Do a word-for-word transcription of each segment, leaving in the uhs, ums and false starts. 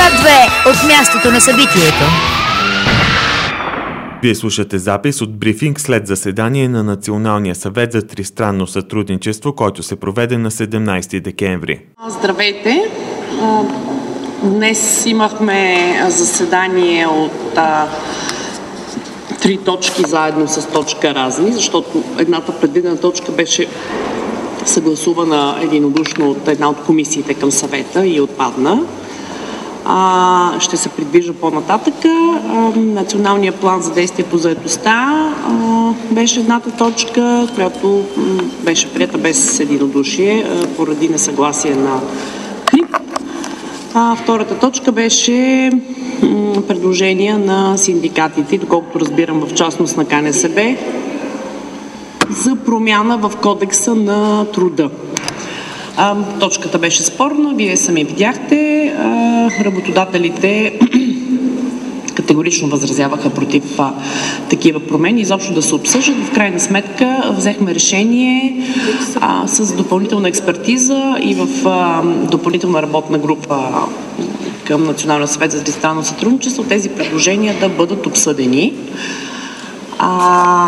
две от мястото на събитието. Вие слушате запис от брифинг след заседание на Националния съвет за тристранно сътрудничество, който се проведе на седемнайсети декември. Здравейте! Днес имахме заседание от а, три точки заедно с точка разни, защото едната предвидена точка беше съгласувана единодушно от една от комисиите към съвета и отпадна. А, ще се придвижа по-нататъка. А, Националният план за действие по заетостта а, беше едната точка, която м, беше приета без единодушие а, поради несъгласие на КРИБ. А, втората точка беше м, предложения на синдикатите, доколкото разбирам в частност на КНСБ, за промяна в кодекса на труда. А, точката беше спорна, вие сами видяхте. А, работодателите категорично възразяваха против а, такива промени, изобщо да се обсъждат. В крайна сметка взехме решение а, с допълнителна експертиза и в а, допълнителна работна група към Националния съвет за тристранно сътрудничество тези предложения да бъдат обсъдени. А,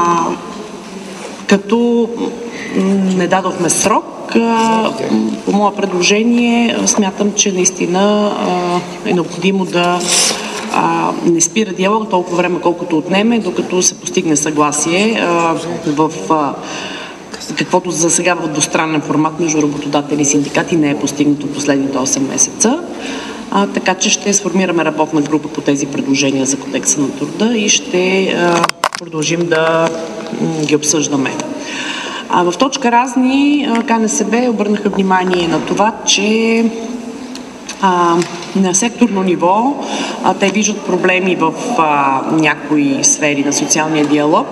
като не дадохме срок, по мое предложение смятам, че наистина е необходимо да не спира диалог толкова време, колкото отнеме, докато се постигне съгласие в каквото за сега в двустранен формат между работодатели и синдикати не е постигнато последните осем месеца. А, така че ще сформираме работна група по тези предложения за кодекса на труда и ще а, продължим да м, ги обсъждаме. А, в точка разни КНСБ обърнаха внимание на това, че а, на секторно ниво а, те виждат проблеми в а, някои сфери на социалния диалог.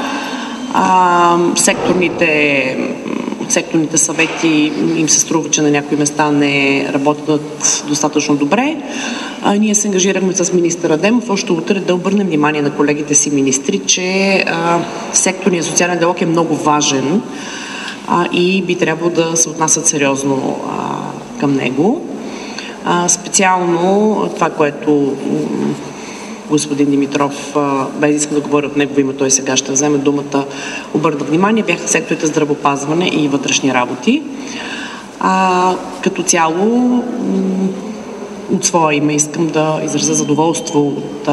А, секторните секторните съвети им се струва, че на някои места не работят достатъчно добре. А, ние се ангажирахме с министър Адемов още утре да обърнем внимание на колегите си министри, че а, секторният социален диалог е много важен а, и би трябвало да се отнасят сериозно а, към него. А, специално това, което господин Димитров, без искам да говоря от негово име, той сега ще вземе думата, обърна внимание, бяха секторите здравеопазване и вътрешни работи. А, като цяло, от своя име искам да изразя задоволство от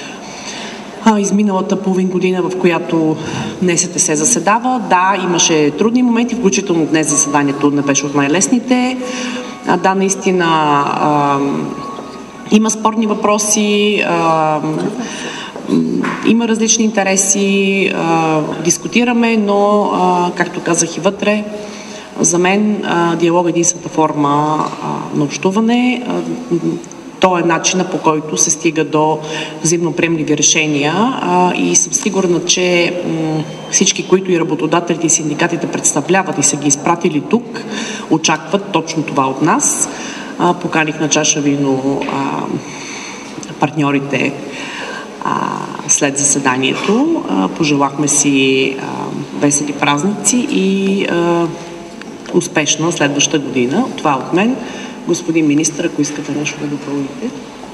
а, изминалата половин година, в която днес се заседава. Да, имаше трудни моменти, включително днес заседанието не беше от най-лесните. А, да, наистина а, има спорни въпроси, а, има различни интереси, а, дискутираме, но, а, както казах и вътре, за мен а, диалог е единствената форма а, на общуване. А, то е начина, по който се стига до взаимно приемливи решения а, и съм сигурна, че м, всички, които и работодателите и синдикатите представляват и са ги изпратили тук, очакват точно това от нас. А, поканих на чаша вино а, партньорите а, след заседанието. А, пожелахме си а, весели празници и а, успешна следваща година. Това е от мен. Господин министър, ако искате нещо да допълните.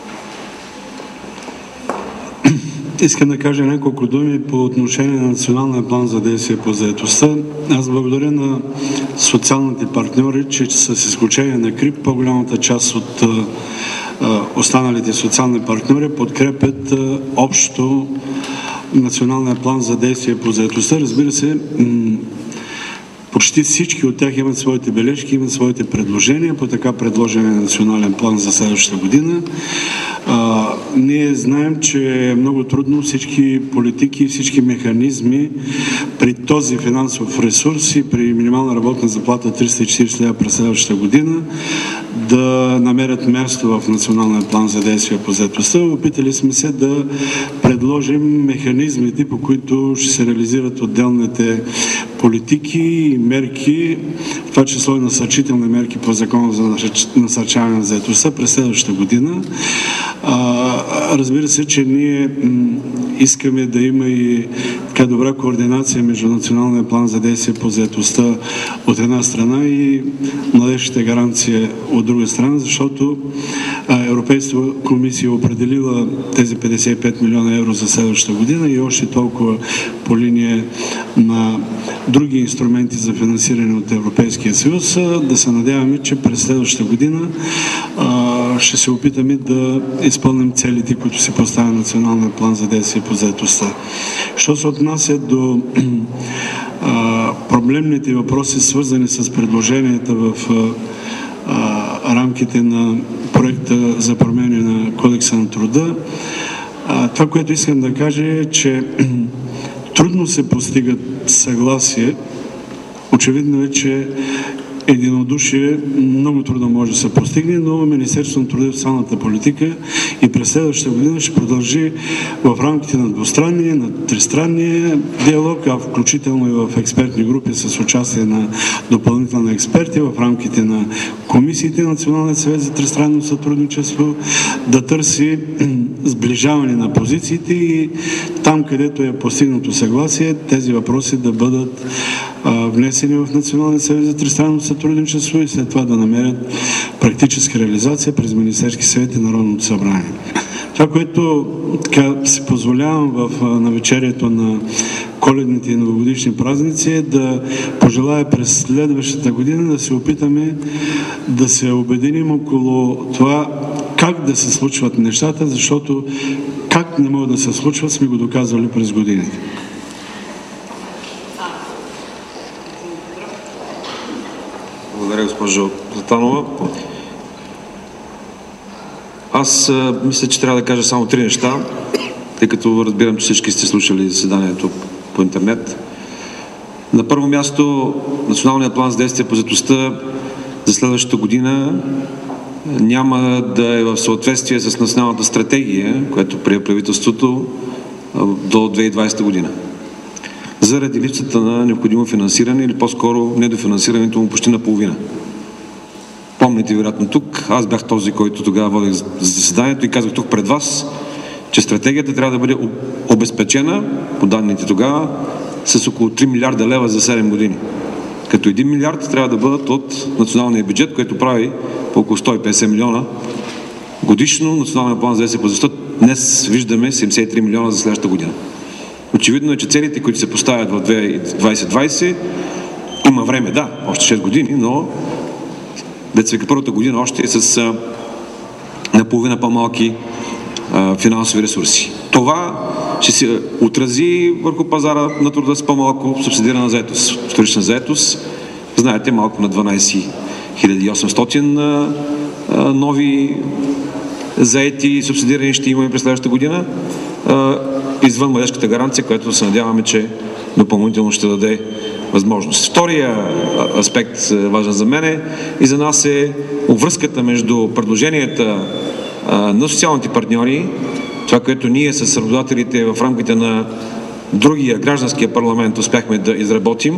Искам да кажа няколко думи по отношение на Националния план за действие по заетостта. Аз благодаря на социалните партньори, че с изключение на КРИБ, по-голямата част от а, останалите социални партньори подкрепят а, общо Националния план за действие по заетостта. Разбира се, м- почти всички от тях имат своите бележки, имат своите предложения по така предложения национален план за следващата година. А, ние знаем, че е много трудно всички политики, всички механизми при този финансов ресурс и при минимална работна заплата триста и четирийсет лева през следващата година да намерят място в Националния план за действие по заетостта. Опитали сме се да предложим механизмите, по които ще се реализират отделните политики и мерки, в това число и насърчителни мерки по Закона за насърчаване на заетостта през следващата година. А, разбира се, че ние м, искаме да има и така добра координация между Националния план за действие по заетостта от една страна и младежката гаранция от друга страна, защото а, Европейската комисия е определила тези петдесет и пет милиона евро за следващата година и още толкова по линия на други инструменти за финансиране от Европейския съюз. Да се надяваме, че през следващата година а, ще се опитаме да изпълним целите, които си поставя Националния план за действие по заетостта. Що се отнася до а, проблемните въпроси, свързани с предложенията в а, рамките на проекта за промени на Кодекса на труда, а, това, което искам да кажа е, че трудно се постигат съгласие. Очевидно е, че единодушие много трудно може да се постигне, но Министерството на труда и социалната политика и през следващата година ще продължи в рамките на двустранния, на тристранния диалог, а включително и в експертни групи с участие на допълнителни експерти в рамките на комисиите на Националния съвет за тристранно сътрудничество, да търси сближаване на позициите и там, където е постигнато съгласие, тези въпроси да бъдат а, внесени в Националния съвет за тристранно сътрудничество и след това да намерят практическа реализация през Министерски съвет и Народното събрание. Това, което така си позволявам в навечерието на коледните и новогодишни празници, е да пожелая през следващата година да се опитаме да се обединим около това как да се случват нещата, защото как не могат да се случват, сме го доказвали през годините. Благодаря, госпожо Златанова. Аз а, мисля, че трябва да кажа само три неща, тъй като разбирам, че всички сте слушали заседанието по интернет. На първо място, Националният план за действие по заетостта за следващата година няма да е в съответствие с националната стратегия, която прие правителството до две хиляди и двадесета година. Заради липсата на необходимо финансиране или по-скоро недофинансирането му почти наполовина. Помните, вероятно тук, аз бях този, който тогава водех заседанието и казах тук пред вас, че стратегията трябва да бъде обезпечена, по данните тогава, с около три милиарда лева за седем години. Като един милиард трябва да бъдат от националния бюджет, който прави по около сто и петдесет милиона годишно. Националния план за действие по заетостта днес виждаме седемдесет и три милиона за следващата година. Очевидно е, че целите, които се поставят в двадесет двадесет, има време, да, още шест години, но деца вика първата година още е с а, наполовина по-малки а, финансови ресурси. Това ще се отрази върху пазара на труда с по-малко субсидирана заетост. Вторична заетост, знаете, малко на дванадесет хиляди и осемстотин а, а, нови заети субсидирани ще имаме през следващата година, а, извън младежката гаранция, която се надяваме, че допълнително ще даде възможност. Втория аспект, важен за мен и за нас, е обвръзката между предложенията а, на социалните партньори, това, което ние с работодателите в рамките на другия гражданския парламент успяхме да изработим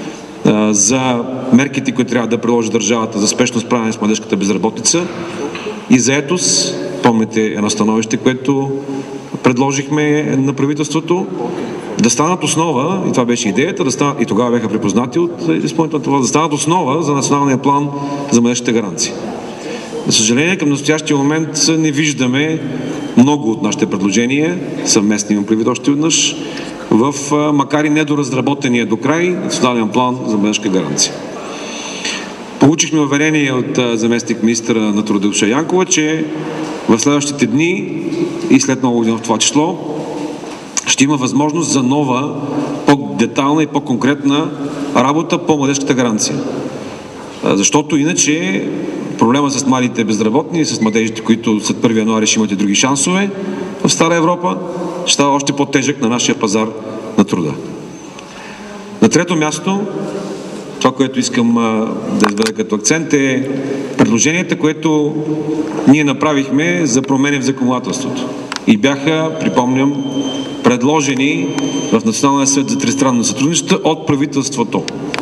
а, за мерките, които трябва да приложи държавата за спешно справяне с младежката безработица и заетост. Помните едно становище, което предложихме на правителството, да станат основа, и това беше идеята, да станат, и тогава бяха припознати от изпълнителната власт, да станат основа за националния план за младежката гаранция. За съжаление, към настоящия момент не виждаме много от нашите предложения, съвместни имам предвид още веднъж, в макар и недоразработения до край национален план за младежка гаранция. Получихме уверение от заместник министъра на труда Илша Янкова, че в следващите дни и след Нова година в това число ще има възможност за нова, по-детална и по-конкретна работа по младежката гаранция. Защото иначе проблема с младите безработни и с младежите, които след първи януари ще имат и други шансове в Стара Европа, ще става още по-тежък на нашия пазар на труда. На трето място, това, което искам а, да изведа като акцент, е предложенията, което ние направихме за промени в законодателството. И бяха, припомням, предложени в Националния съвет за тристранно сътрудничество от правителството.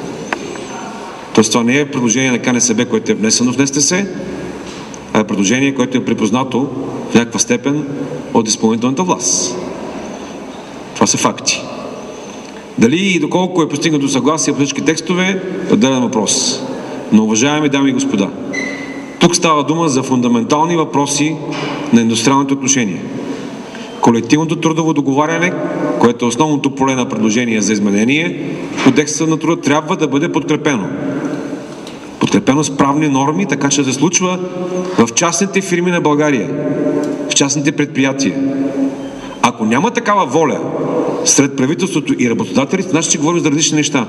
Тоест това не е предложение на КНСБ, което е внесено в НСТС, а е предложение, което е припознато в някаква степен от изпълнителната власт. Това са факти. Дали и доколко е постигнато съгласие по всички текстове, е отделен въпрос. Но, уважаеми дами и господа, тук става дума за фундаментални въпроси на индустриалните отношения. Колективното трудово договаряне, което е основното поле на предложение за изменение, Кодекса на труда трябва да бъде подкрепено. Подкрепено с правни норми, така че да се случва в частните фирми на България, в частните предприятия. Ако няма такава воля сред правителството и работодателите, значи ще говорим за различни неща.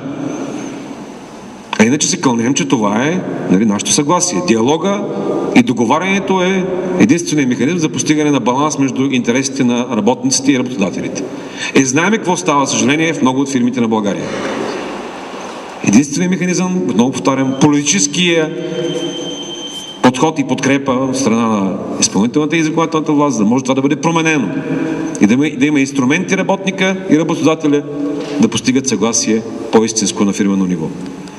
А иначе се кълнем, че това е, нали, нашето съгласие. Диалога и договарянето е единственият механизъм за постигане на баланс между интересите на работниците и работодателите. Е, знаем какво става, съжаление, в много от фирмите на България. Единственият механизъм, отново повтарям, политическия подход и подкрепа от страна на изпълнителната и законодателната власт, за да може това да бъде променено и да има, да има инструменти работника и работодателя да постигат съгласие по-истинско на фирмено ниво.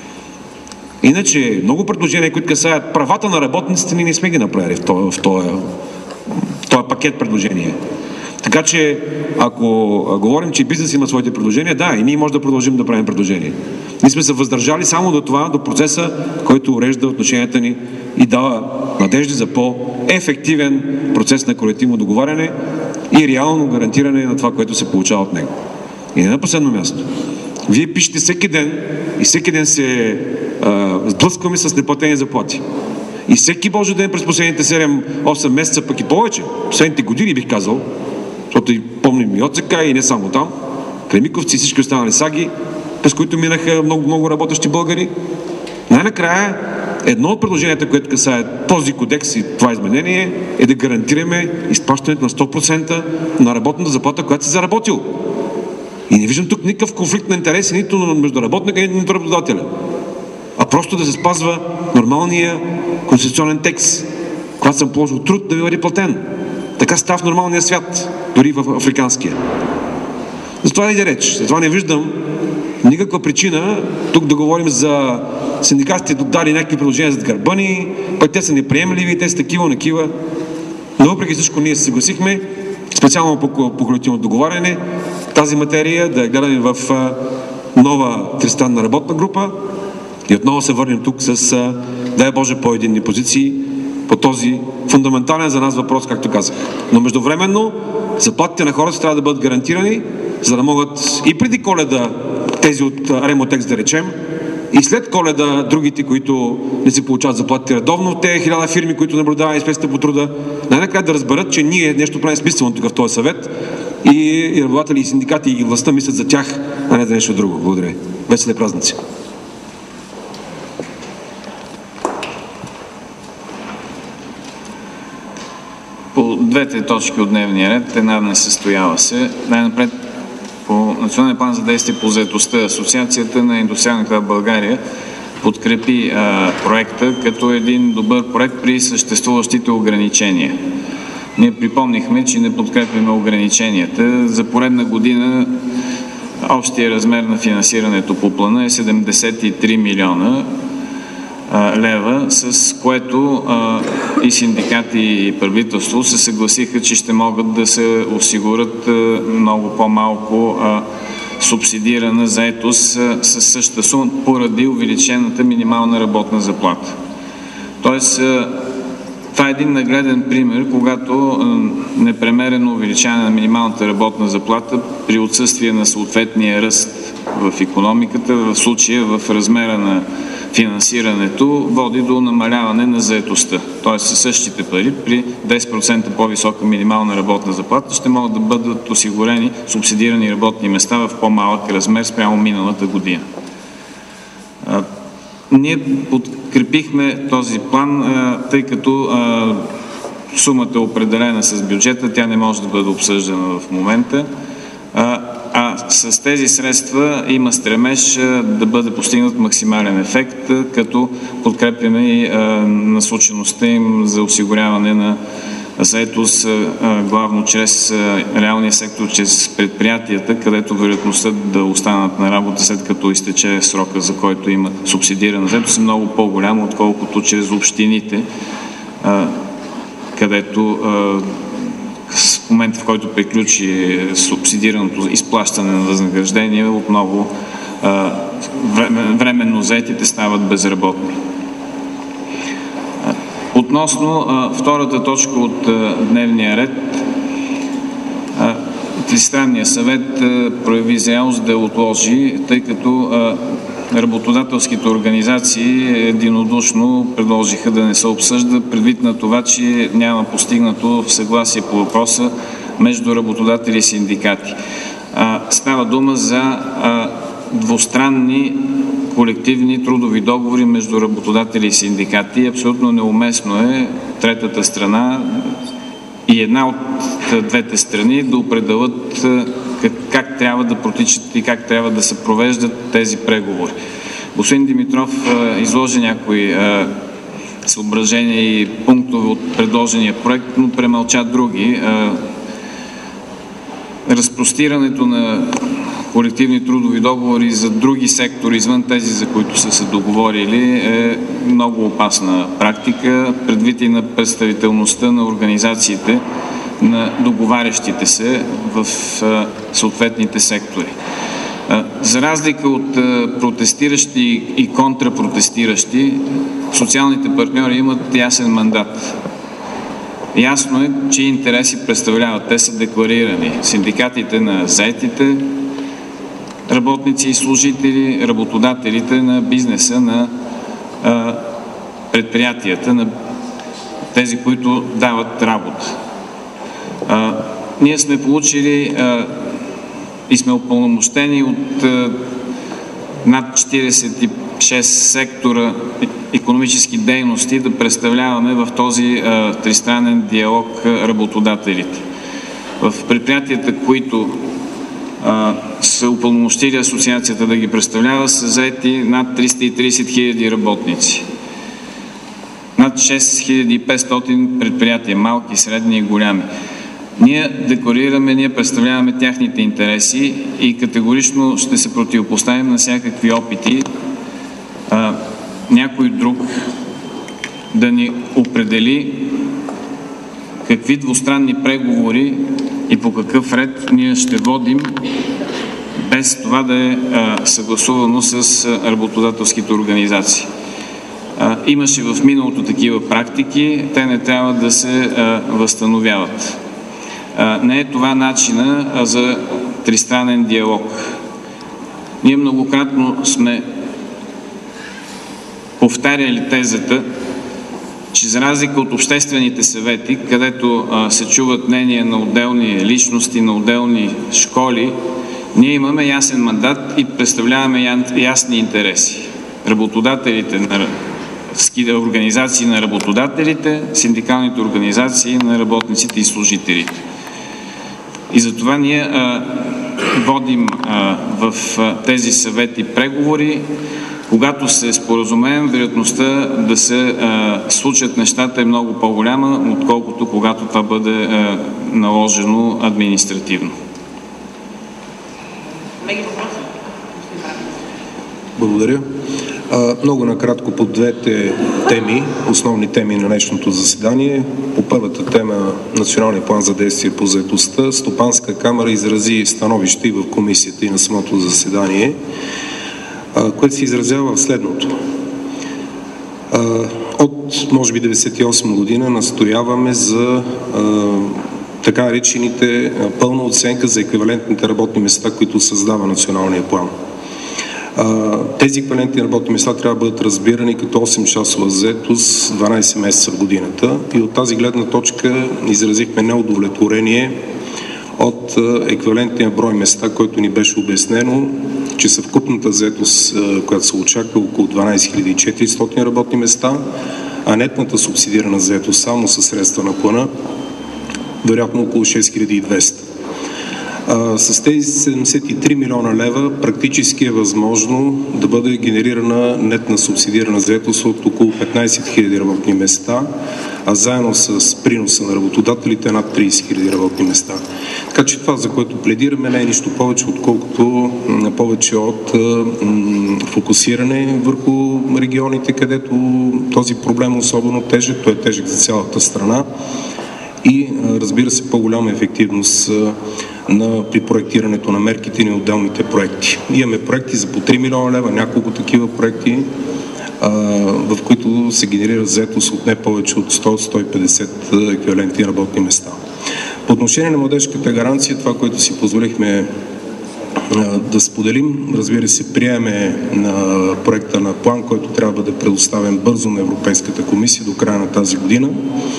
Иначе, много предложения, които касаят правата на работниците, ние не сме ги направили в този, в този, в този пакет предложения. Така че, ако говорим, че бизнес има своите предложения, да, и ние може да продължим да правим предложения. Ние сме се въздържали само до това, до процеса, който урежда отношенията ни и дава надежди за по-ефективен процес на колективно договаряне и реално гарантиране на това, което се получава от него. И не на последно място. Вие пишете всеки ден и всеки ден се а, сблъскваме с неплатени заплати. И всеки Божи ден през последните седем-осем месеца, пък и повече, последните години бих казал, защото и помним и ОЦК, и не само там, Кремиковци и всички останали саги, през които минаха много-много работещи българи. Най-накрая, едно от предложенията, което касае този кодекс и това изменение, е да гарантираме изплащането на сто процента на работната заплата, която си заработил. И не виждам тук никакъв конфликт на интереси, нито между работника, нито между работодателя. А просто да се спазва нормалния конституционен текст. Когато съм положил труд, да ви бъде платен. Така става в нормалния свят, дори в африканския. За това иде реч. За това не виждам никаква причина тук да говорим за синдикатите дали някакви предложения за гърба ни, пък те са неприемливи, те са такива, накива. Но въпреки всичко ние се съгласихме, специално по, по колективно договаряне, тази материя да я гледаме в а, нова тристранна работна група и отново се върнем тук с, а, дай Боже, по-единни позиции по този фундаментален за нас въпрос, както казах. Но междувременно заплатите на хората трябва да бъдат гарантирани, за да могат и преди Коледа тези от Ремотекс, да речем, и след Коледа другите, които не си получават заплатите редовно, те хиляда фирми, които наблюдават инспекцията по труда, най-накрая да разберат, че ние нещо правим смислено тук в този съвет и, и работодатели, и синдикати, и властта мислят за тях, а не за нещо друго. Благодаря. Весели празници! По двете точки от дневния ред, една не състояла се. Най-напред по Националния план за действие по заетостта, Асоциацията на индустриалните в България подкрепи а, проекта като един добър проект при съществуващите ограничения. Ние припомнихме, че не подкрепяме ограниченията. За поредна година общия размер на финансирането по плана е седемдесет и три милиона лева, с което а, и синдикати и правителство се съгласиха, че ще могат да се осигурят а, много по-малко а, субсидирана заетост а, със същата сума поради увеличената минимална работна заплата. Тоест, а, това е един нагледен пример, когато а, непремерено увеличаване на минималната работна заплата при отсъствие на съответния ръст в икономиката, в случая в размера на финансирането, води до намаляване на заетостта. Тоест със същите пари при десет процента по-висока минимална работна заплата ще могат да бъдат осигурени субсидирани работни места в по-малък размер спрямо миналата година. А, ние подкрепихме този план, а, тъй като а, сумата е определена с бюджета, тя не може да бъде обсъждана в момента. А, А с тези средства има стремеж да бъде постигнат максимален ефект, като подкрепяме и насочеността им за осигуряване на заетост главно чрез реалния сектор, чрез предприятията, където вероятността да останат на работа след като изтече срока, за който има субсидирана заетост, е много по-голяма, отколкото чрез общините, където в момента, в който приключи субсидираното изплащане на възнаграждение, отново а, временно заетите стават безработни. Относно а, втората точка от а, дневния ред, а, Тристранния съвет а, прояви зрялост да отложи, тъй като а, работодателските организации единодушно предложиха да не се обсъжда, предвид на това, че няма постигнато в съгласие по въпроса между работодатели и синдикати. А, става дума за а, двустранни колективни трудови договори между работодатели и синдикати. Абсолютно неуместно е третата страна и една от двете страни да определят как, как трябва да протичат и как трябва да се провеждат тези преговори. Господин Димитров а, изложи някои а, съображения и пунктове от предложения проект, но премълча други. А, разпростирането на колективни трудови договори за други сектори, извън тези, за които са се договорили, е много опасна практика, предвид и на представителността на организациите, на договарящите се в а, съответните сектори. А, за разлика от а, протестиращи и контрапротестиращи, социалните партньори имат ясен мандат. Ясно е, че интереси представляват. Те са декларирани. Синдикатите на заетите, работници и служители, работодателите на бизнеса, на а, предприятията, на тези, които дават работа. А, ние сме получили а, и сме упълномощени от а, над четиридесет и шест сектора икономически дейности да представляваме в този а, тристранен диалог а, работодателите. В предприятията, които а, са упълномощили асоциацията да ги представлява, са заети над триста и тридесет хиляди работници. Над шест хиляди и петстотин предприятия, малки, средни и голями. Ние декларираме, ние представляваме тяхните интереси и категорично ще се противопоставим на всякакви опити а, някой друг да ни определи какви двустранни преговори и по какъв ред ние ще водим, без това да е а, съгласувано с а, работодателските организации. А, имаше в миналото такива практики, те не трябва да се а, възстановяват. А, не е това начина а, за тристранен диалог. Ние многократно сме повтаряли тезата, че за разлика от обществените съвети, където а, се чуват мнения на отделни личности, на отделни школи, ние имаме ясен мандат и представляваме ясни интереси. Работодателите на организации на работодателите, синдикалните организации на работниците и служителите. И затова ние а, водим а, в а, тези съвети преговори. Когато се споразумеем, вероятността да се а, случат нещата е много по-голяма, отколкото когато това бъде а, наложено административно. Благодаря. А, много накратко по двете теми, основни теми на днешното заседание. По първата тема Националния план за действие по заетостта, Стопанска камара изрази становище и в комисията и на самото заседание, а, което се изразява в следното. А, от, може би, деветдесет и осма година настояваме за а, така наречените пълна оценка за еквивалентните работни места, които създава Националния план. Тези еквивалентни работни места трябва да бъдат разбирани като осем часова заетост, дванадесет месеца в годината. И от тази гледна точка изразихме неудовлетворение от еквивалентния брой места, който ни беше обяснено, че съвкупната заетост, която се очаква, около дванадесет хиляди и четиристотин работни места, а нетната субсидирана заетост само със средства на плана, вероятно около шест хиляди и двеста. А, с тези седемдесет и три милиона лева практически е възможно да бъде генерирана нетна субсидирана заетост от около петнадесет хиляди работни места, а заедно с приноса на работодателите над тридесет хиляди работни места. Така че това, за което пледираме, не е нищо повече, отколкото повече от м, фокусиране върху регионите, където този проблем е особено тежък, той е тежък за цялата страна, и, разбира се, по-голяма ефективност на, при проектирането на мерките и на отделните проекти. Имаме проекти за по три милиона лева, няколко такива проекти, в които се генерира заетост от не повече от сто до сто и петдесет еквивалентни работни места. По отношение на младежката гаранция, това, което си позволихме да споделим, разбира се, приеме на проекта на план, който трябва да бъде предоставен бързо на Европейската комисия до края на тази година.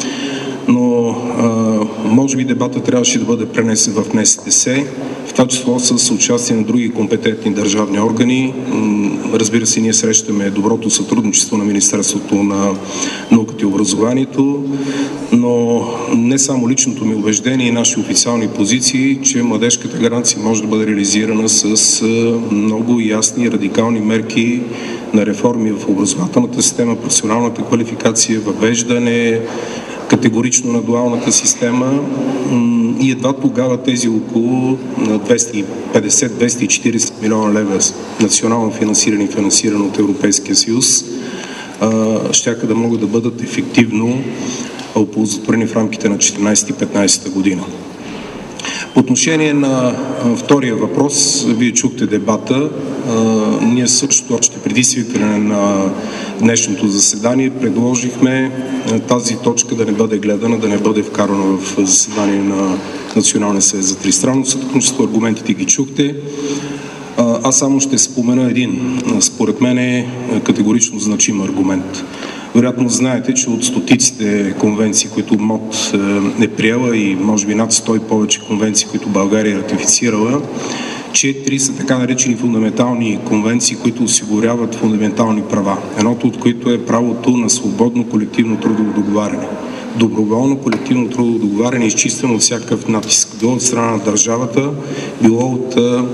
Но може би дебата трябваше да бъде пренесен в Н С Т С, в това число с участие на други компетентни държавни органи. Разбира се, ние срещаме доброто сътрудничество на Министерството на науката и образованието, но не само личното ми убеждение и наши официални позиции, че младежката гаранция може да бъде реализирана с много ясни и радикални мерки на реформи в образователната система, професионалната квалификация, въвеждане категорично на дуалната система и едва тогава тези около двеста и петдесет до двеста и четиридесет милиона лева национално финансирани и финансирани от Европейския съюз щяха да могат да бъдат ефективно оползотворени в рамките на четиринадесета и петнадесета година. По отношение на втория въпрос, вие чухте дебата. Ние също, още преди свикване на днешното заседание, предложихме тази точка да не бъде гледана, да не бъде вкарана в заседание на Националния съвет за тристранно сътрудничество. Аргументите ги чухте. Аз само ще спомена един, според мен е категорично значим аргумент. Вероятно знаете, че от стотиците конвенции, които МОД е приела и може би над сто и повече конвенции, които България е ратифицирала, четири са така наречени фундаментални конвенции, които осигуряват фундаментални права. Едното от които е правото на свободно колективно трудово договаряне. Доброволно колективно трудово договаряне, изчистено от всякакъв натиск. Било от страна на държавата, било от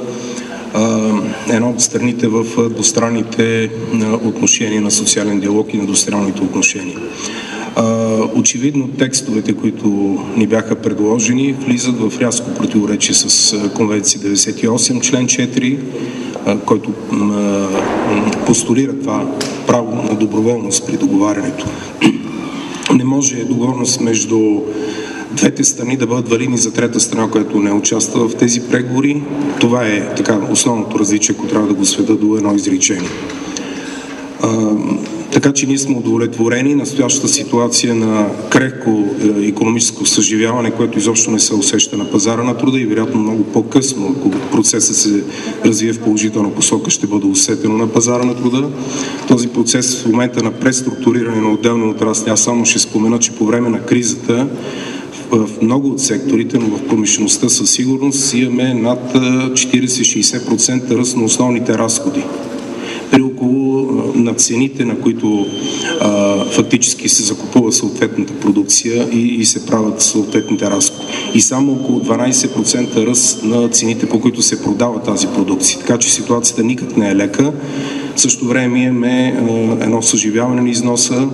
едно от страните в двустранните отношения на социален диалог и на двустранните отношения. Очевидно текстовете, които ни бяха предложени, влизат в рязко противоречие с Конвенция деветдесет и осем, член четири, който постулира това право на доброволност при договарянето. Не може договорност между двете страни да бъдат валидни за трета страна, която не участва в тези преговори. Това е така основното различие, ако трябва да го сведа до едно изречение. А, така че ние сме удовлетворени. Настоящата ситуация на крехко икономическо съживяване, което изобщо не се усеща на пазара на труда и вероятно много по-късно, ако процесът се развие в положителна посока, ще бъде усетено на пазара на труда. Този процес в момента на преструктуриране на отделни отрасли, аз само ще спомена, че по време на кризата в много от секторите, но в промишлеността със сигурност имаме над четиридесет до шейсет процента ръст на основните разходи. При около на цените, на които а, фактически се закупува съответната продукция и, и се правят съответните разходи. И само около дванадесет процента ръст на цените, по които се продава тази продукция. Така че ситуацията никак не е лека. В същото време имаме а, едно съживяване на износа,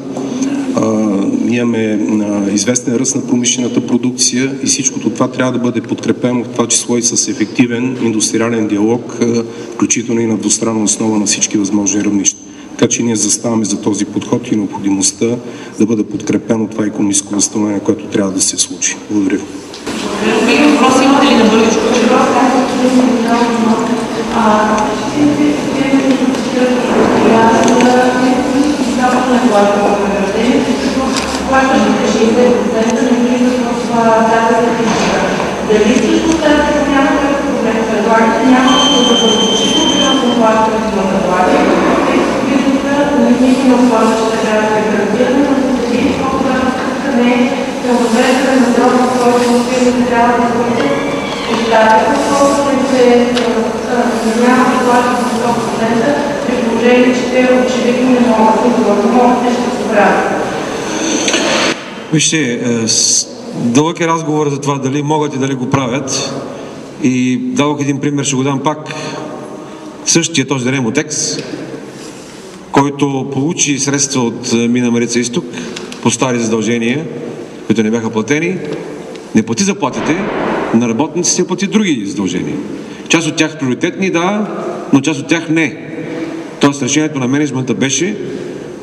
Uh, имаме uh, известен ръст на промишлената продукция и всичкото това трябва да бъде подкрепено в това число и с ефективен индустриален диалог, uh, включително и на двустранна основа на всички възможни равнища. Така че ние заставаме за този подход и необходимостта да бъде подкрепено това икономическо възстановление, което трябва да се случи. Благодаря ви. Въпрос имате ли на българско? Плащаните шейсет процента не влизат в тази статистика. Дали също тази промяна, която предлагате, няма да бъде включително на плащането на предлагане, видата наистина обхваща, че трябва да е гарантирана, но да се види колко важна стъпка не е към въвеждане на срока, в който фирмите трябва да бъде щатите, колкото им се няма да плащат на сто процента, при положение, че те очевидно не могат да могат нещо да се правят. Вижте, дълъг е разговор за това дали могат и дали го правят. И дадох един пример, ще го дам пак. Същия този Ремотекс, който получи средства от Мина Марица Изток по стари задължения, които не бяха платени, не плати заплатите, на работниците плати други задължения. Част от тях приоритетни, да, но част от тях не. Тоест решението на мениджмънта беше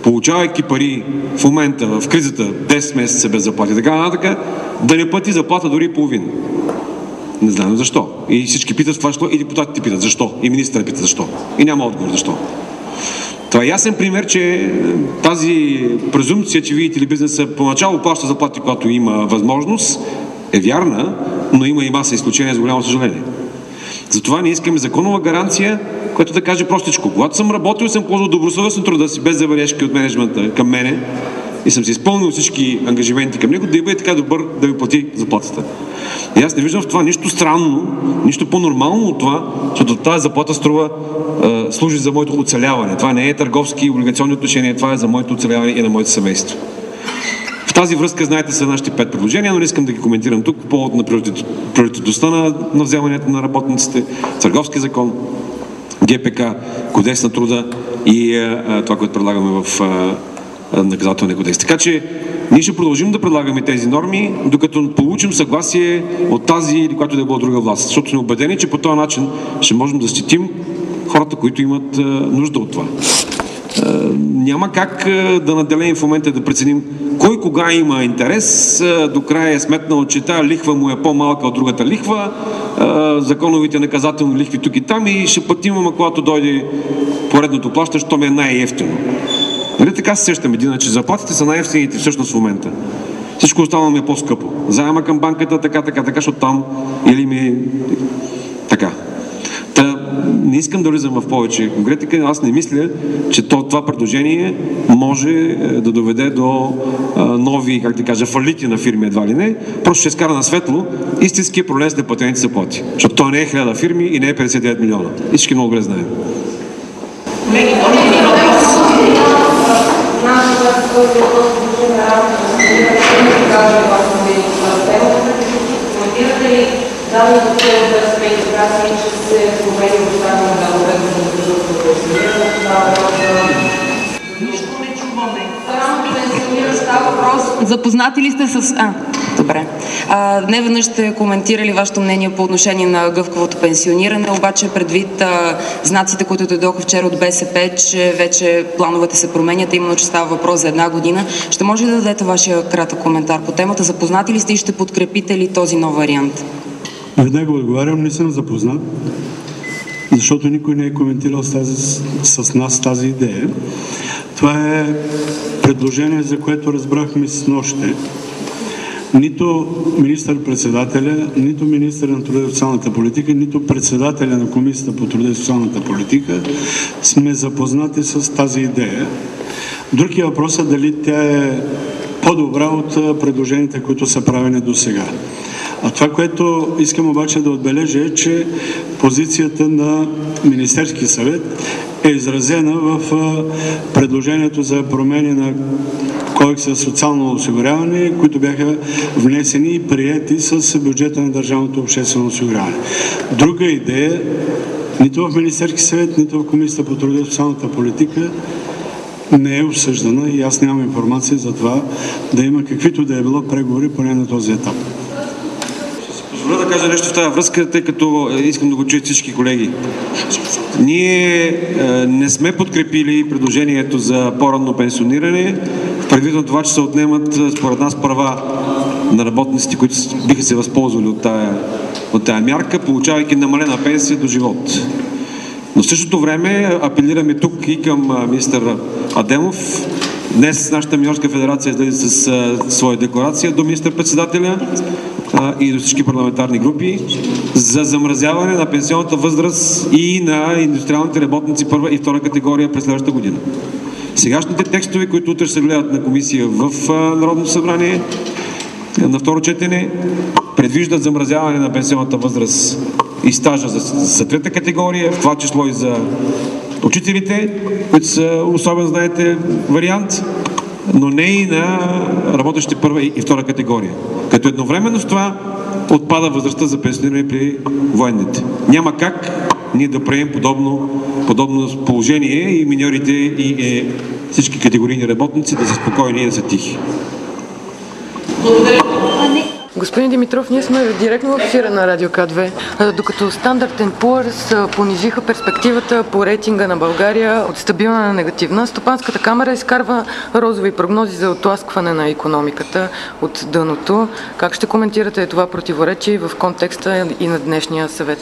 получавайки пари в момента, в кризата, десет месеца без заплати, така нататък, да не плати заплата дори половина. Не знам защо. И всички питат това защо, и депутатите питат защо, и министърът питат защо. И няма отговор защо. Това е ясен пример, че тази презумпция, че видите ли бизнеса поначало плаща заплати, когато има възможност, е вярна, но има и маса изключения, за голямо съжаление. Затова ние искаме законова гаранция, която да каже простичко. Когато съм работил и съм положил добросъвестно труда си, без забележки от менеджмента към мене, и съм си изпълнил всички ангажименти към него, да бъде така добър да ви плати заплатата. И аз не виждам в това нищо странно, нищо по-нормално от това, защото тази заплата струва, е, служи за моето оцеляване. Това не е търговски и облигационни отношения, това е за моето оцеляване и на моето семейство. В тази връзка, знаете, са нашите пет предложения, но не искам да ги коментирам тук по повод на приоритетността на, на вземането на работниците, Търговски закон, ГПК, Кодекс на труда и е, това, което предлагаме в е, наказателния кодекс. Така че ние ще продължим да предлагаме тези норми, докато получим съгласие от тази или която да е била друга власт. Защото сме убедени, че по този начин ще можем да защитим хората, които имат е, нужда от това. Е, няма как е, да наделим в момента да преценим кой кога има интерес. Е, до края е сметнал, че тази лихва му е по-малка от другата лихва, е, законовите наказателни лихви тук и там и ще платим, ама когато дойде поредното плащане, що ми е най-ефтино. Нали така се сещаме, иначе заплатите са най-ефтините всъщност в момента. Всичко останало ми е по-скъпо. Заема към банката, така, така, така, защото там или ми... Така. Та, не искам да влизам в повече конкретика, аз не мисля, че това предложение може да доведе до а, нови, как да кажа, фалити на фирми едва ли не. Просто ще скара на светло истинския проблем с неплатените заплати. Защото то не е хиляда фирми и не е петдесет и девет милиона. И всички много добре знаем. Колеги, може ли въпрос? Коментирате ли данните от спектрации, че се промени останали на уредно на държавното пенсиониране? Нищо не чуваме. Само пенсионира става въпрос. Запознати ли сте с... А, добре. А, не веднъж сте коментирали вашето мнение по отношение на гъвкавото пенсиониране, обаче предвид а, знаците, които дойдоха вчера от БСП, че вече плановете се променят, именно че става въпрос за една година. Ще може ли да дадете вашия кратък коментар по темата? Запознати ли сте и ще подкрепите ли този нов вариант? Веднага отговарям, не съм запознат, защото никой не е коментирал с, тази, с нас тази идея. Това е предложение, за което разбрахме с нощи. Нито министър-председателя, нито министър на труда и социалната политика, нито председателя на Комисията по труда и социалната политика сме запознати с тази идея. Друг е въпросът дали тя е по-добра от предложенията, които са правени до сега. А това, което искам обаче да отбележа е, че позицията на Министерския съвет е изразена в предложението за промени на Кодекса за социално осигуряване, които бяха внесени и приети с бюджета на държавното обществено осигуряване. Друга идея, нито в Министерския съвет, нито в Комисията по труда и социалната политика не е обсъждана и аз нямам информация за това да има каквито да е било преговори поне на този етап. Позволя да кажа нещо в тази връзка, тъй като искам да го чуят всички колеги. Ние е, не сме подкрепили предложението за по-ранно пенсиониране, предвид на това, че се отнемат според нас права на работниците, които биха се възползвали от тая, от тая мярка, получавайки намалена пенсия до живот. Но в същото време апелираме тук и към министър Адемов. Днес нашата миньорска федерация излезе с а, своя декларация до министър-председателя а, и до всички парламентарни групи за замразяване на пенсионната възраст и на индустриалните работници първа и втора категория през следващата година. Сегашните текстове, които утре се гледат на комисия в а, Народното събрание, на второ четене, предвиждат замразяване на пенсионната възраст и стажа за, за трета категория, в това число и за учителите, които са особен, знаете, вариант, но не и на работещите първа и втора категория. Като едновременно с това отпада възрастта за пенсиониране при военните. Няма как ние да приемем подобно, подобно положение и миньорите и е, всички категорийни работници да са спокойни и да са тихи. Господин Димитров, ние сме директно в ефира на Радио К две. Докато Standard енд Poor's понижиха перспективата по рейтинга на България от стабилна на негативна, Стопанската камара изкарва розови прогнози за отласкване на икономиката от дъното. Как ще коментирате това противоречие в контекста и на днешния съвет?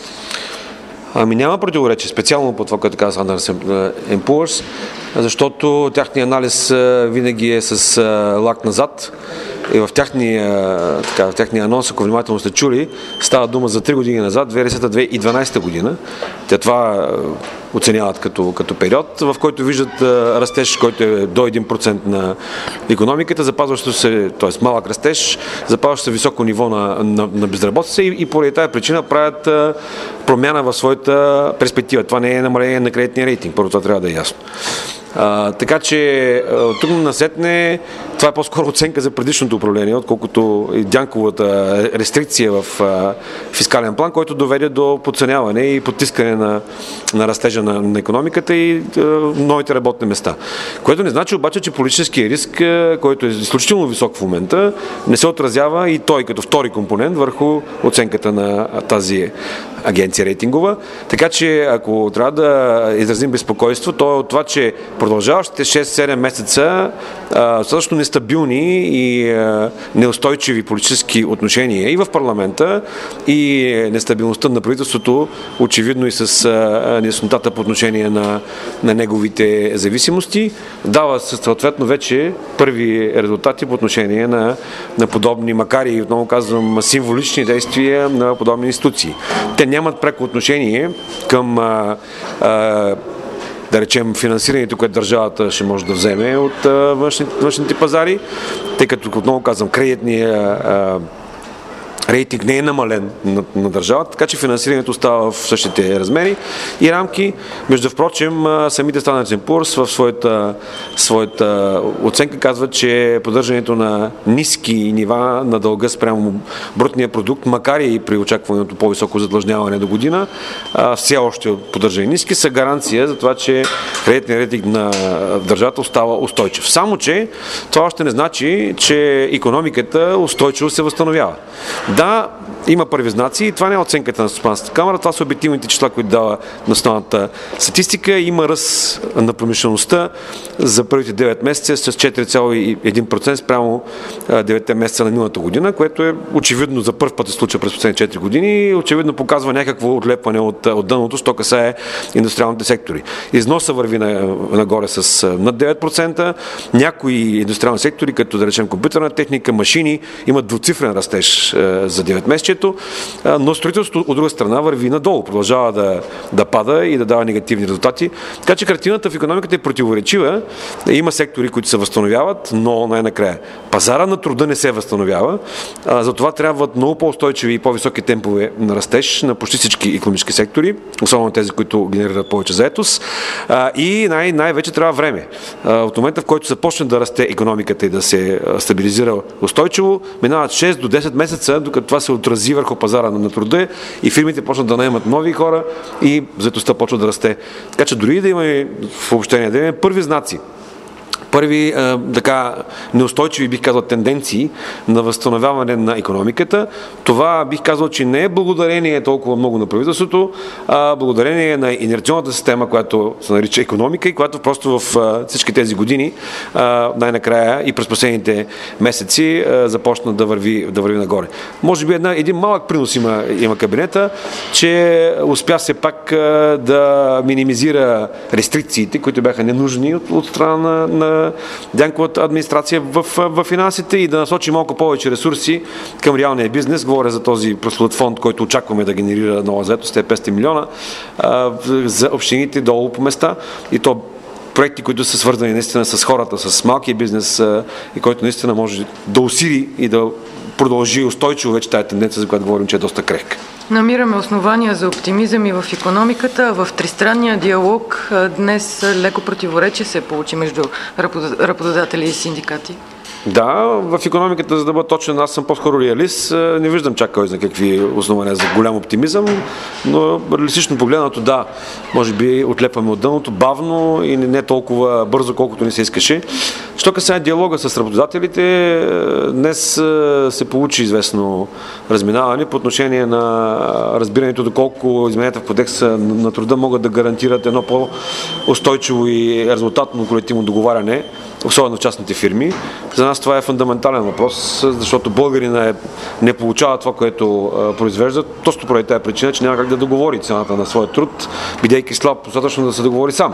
Ами няма противоречие, специално по това, което каза Standard енд Poor's, защото тяхният анализ винаги е с лак назад. И в тяхния, така, в тяхния анонс, ако внимателно сте чули, става дума за три години назад, две хиляди и десета - две хиляди и дванадесета година. Те това оценяват като, като период, в който виждат а, растеж, който е до един процент на икономиката, запазващо се, т.е. малък растеж, запазващо се високо ниво на, на, на безработица и, и поради тази причина правят а, промяна в своята перспектива. Това не е намаление на кредитния рейтинг, първо това трябва да е ясно. А, така че тук насетне това е по-скоро оценка за предишното управление, отколкото и Дянковата рестрикция в а, фискален план, който доведе до подценяване и потискане на, на растежа на, на икономиката и а, новите работни места. Което не значи обаче, че политическия риск, а, който е изключително висок в момента, не се отразява и той като втори компонент върху оценката на тази агенция рейтингова. Така че ако трябва да изразим безпокойство, то е от това, че продължаващите шест-седем месеца а, също нестабилни и а, неустойчиви политически отношения и в парламента, и нестабилността на правителството, очевидно и с а, неяснотата по отношение на, на неговите зависимости, дава съответно вече първи резултати по отношение на, на подобни, макар и отново казвам, символични действия на подобни институции. Те нямат преко отношение към а, а, да речем финансирането, което държавата ще може да вземе от а, външни, външните пазари, тъй като, отново казвам, кредитния а, рейтинг не е намален на, на държавата, така че финансирането става в същите размери и рамки. Между впрочем, самите Standard енд Poor's в своята, своята оценка казват, че поддържането на ниски нива на дълга спрямо брутния продукт, макар и при очакването по-високо задлъжняване до година, все още поддържани ниски, са гаранция за това, че кредитният рейтинг на държавата остава устойчив. Само че това още не значи, че икономиката устойчиво се възстановява. Да, има първи знаци и това не е оценката на Стопанската камара, това са обективните числа, които дава националната статистика. Има ръст на промишлеността за първите девет месеца с четири цяло и един процент спрямо деветте месеца на миналата година, което е очевидно за първ път се случва през последните четири години и очевидно показва някакво отлепване от, от дъното, що касае индустриалните сектори. Износа върви на, нагоре с над девет процента, някои индустриални сектори, като да речем компютърна техника, машини, имат двуцифрен растеж за девет месечето, но строителството от друга страна върви надолу, продължава да, да пада и да дава негативни резултати. Така че картината в икономиката е противоречива. Има сектори, които се възстановяват, но най-накрая пазара на труда не се възстановява. Затова трябват много по-устойчиви и по-високи темпове на растеж на почти всички икономически сектори, особено тези, които генерират повече заетост. И най- най-вече трябва време. От момента, в който започне да расте икономиката и да се стабилизира устойчиво, минават шест до десет месеца, докато това се отрази върху пазара на труда и фирмите почнат да наемат нови хора и заетостта почва да расте. Така че дори да имаме в общение, да имаме първи знаци, първи а, така неустойчиви, бих казал, тенденции на възстановяване на икономиката. Това бих казал, че не е благодарение толкова много на правителството, а благодарение на инерционната система, която се нарича икономика и която просто в а, всички тези години а, най-накрая и през последните месеци а, започна да върви, да върви нагоре. Може би една, един малък принос има, има кабинета, че успя се пак а, да минимизира рестрикциите, които бяха ненужни от, от страна на, на Дянковата администрация в, в финансите и да насочи малко повече ресурси към реалния бизнес. Говоря за този прословут фонд, който очакваме да генерира нова заетост, петстотин милиона а, за общините долу по места и то проекти, които са свързани наистина с хората, с малкия бизнес а, и който наистина може да усили и да продължи устойчиво вече тази тенденция, за която говорим, че е доста крехка. Намираме основания за оптимизъм и в икономиката. В тристранния диалог днес леко противоречие се получи между работодатели и синдикати. Да, в икономиката, за да бъда точен, аз съм по-скоро реалист. Не виждам чак кой за какви основания за голям оптимизъм, но реалистично погледнато, да, може би отлепваме от дъното бавно и не толкова бързо, колкото ни се искаше. Що касае диалога с работодателите, днес се получи известно разминаване по отношение на разбирането доколко измененията в кодекса на труда могат да гарантират едно по-устойчиво и резултатно колективно договаряне, особено в частните фирми. За нас това е фундаментален въпрос, защото българина не получава това, което произвеждат, точно поради тази причина, че няма как да договори цената на своя труд, бидейки слаб достатъчно да се договори сам.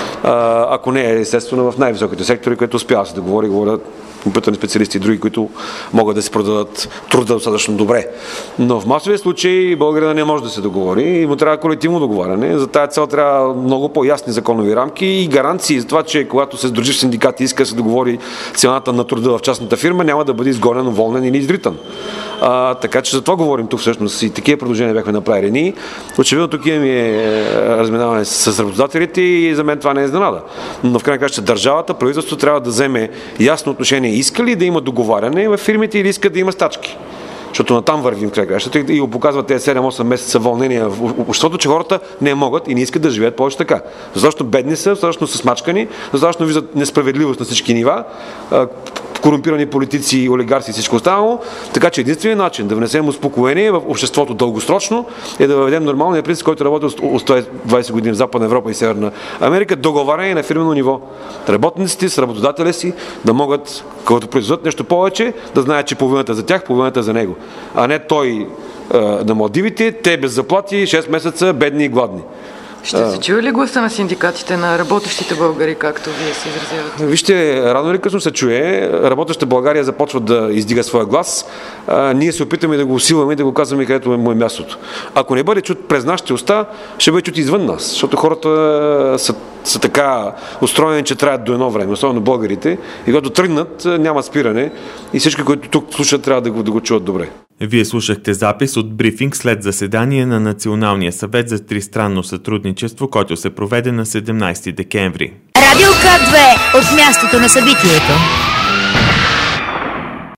Ако не е естествено в най-високите сектори, които успява да се договори, говорят компютърни специалисти и други, които могат да си продадат труда достатъчно добре. Но в масовия случай българина не може да се договори и му трябва колективно договаряне. За тази цел трябва много по-ясни законови рамки и гаранции за това, че когато се сдружи в синдикат и иска да се договори цената на труда в частната фирма, няма да бъде изгонен, уволнен или изритан. А, така че за това говорим тук всъщност и такива предложения бяхме направили ние. Очевидно тук имаме разминаване с работодателите и за мен това не е изненада. Но в крайна краща държавата, правителството трябва да вземе ясно отношение. Иска ли да има договаряне в фирмите или иска да има стачки? Защото натам вървим в край кращата и го показват тези седем-осем месеца вълнения в обществото, че хората не могат и не искат да живеят повече така. Защото бедни са, защото са смачкани, защото виждат несправедливост на всички нива, корумпирани политици, олигарси и всичко останало. Така че единственият начин да внесем успокоение в обществото дългосрочно е да въведем нормалния принцип, който работи от сто и двадесет години в Западна Европа и Северна Америка, договаряне на фирмено ниво. Работниците с работодателя си да могат, когато произведат нещо повече, да знаят, че половината за тях, половината за него. А не той на Малдивите, те без заплати, шест месеца, бедни и гладни. Ще се чуе ли гласа на синдикатите, на работещите българи, както вие се изразявате? Вижте, рано или късно се чуе. Работеща България започва да издига своя глас. А, ние се опитаме да го усилваме и да го казваме където му е мястото. Ако не бъде чут през нашите уста, ще бъде чут извън нас, защото хората са, са така устроени, че траят до едно време, особено българите. И когато тръгнат, няма спиране и всички, които тук слушат, трябва да го, да го чуват добре. Вие слушахте запис от брифинг след заседание на Националния съвет за тристранно сътрудничество, който се проведе на седемнадесети декември. Радио К две от мястото на събитието.